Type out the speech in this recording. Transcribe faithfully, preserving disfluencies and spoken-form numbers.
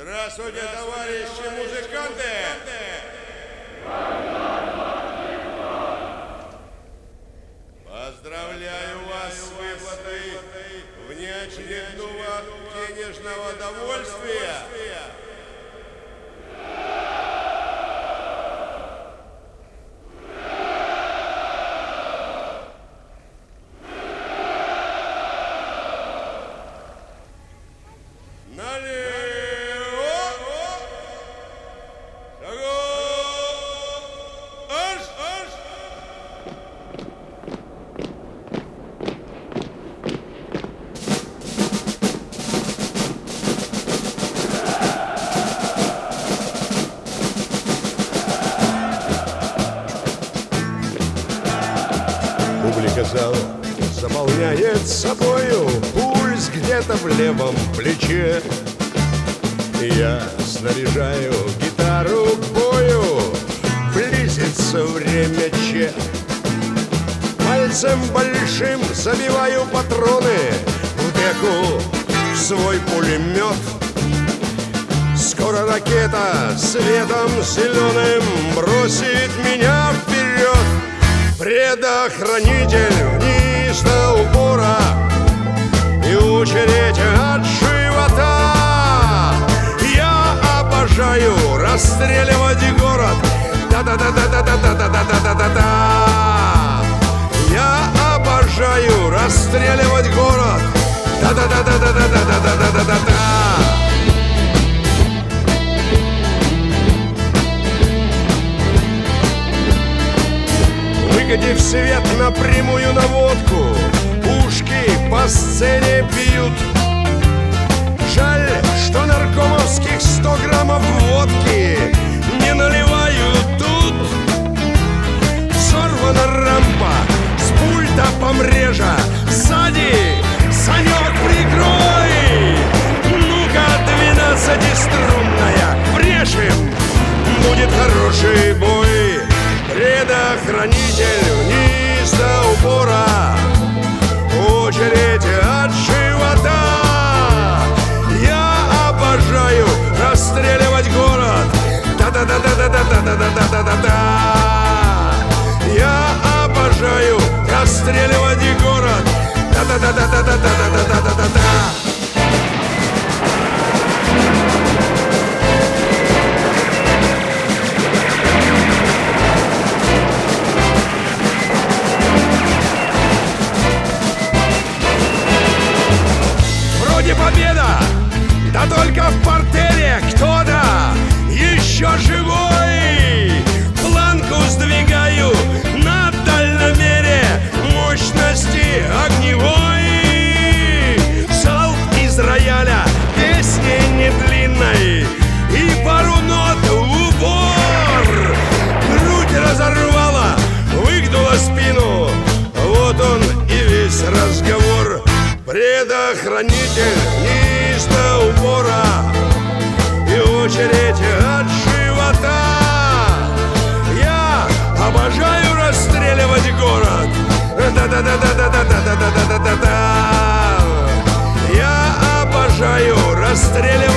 Здравствуйте, товарищи музыканты! Поздравляю вас с выплатой внеочередного денежного довольствия. Публика зала заполняет собою пульс где-то в левом плече. Я снаряжаю гитару к бою, близится время че. Пальцем большим забиваю патроны в деку в свой пулемет. Скоро ракета светом зеленым бросит меня вперед. Предохранитель вниз до упора и очередь от живота. Я обожаю расстреливать город. Да-да-да-да-да-да-да-да-да-да-да. Я обожаю расстреливать город. Да-да-да-да-да-да-да-да-да-да. Выгодив свет на прямую наводку, пушки по сцене бьют. Жаль, что наркомовских сто граммов водки не наливают тут. Сорвана рампа, с пульта помрежа, сзади Санек прикрой. Ну-ка, двенадцатиструнная, врежем, будет хороший бой. Предохранитель вниз до упора, очередь от живота. Я обожаю расстреливать город. Да-да-да-да-да-да-да-да-да-да-да. Я обожаю расстреливать город. Да-да-да-да-да-да-да-да-да-да. Победа, да только в портере кто-то еще живой. Планку сдвигаю на дальномере мощности огневой. Залп из рояля, песни не длинной и пару нот в упор. Грудь разорвала, выгнула спину, вот он и весь разговор. Предохранитель вниз до упора и очередь от живота. Я обожаю расстреливать город. Да-да-да-да-да-да-да-да-да-да-да. Я обожаю расстреливать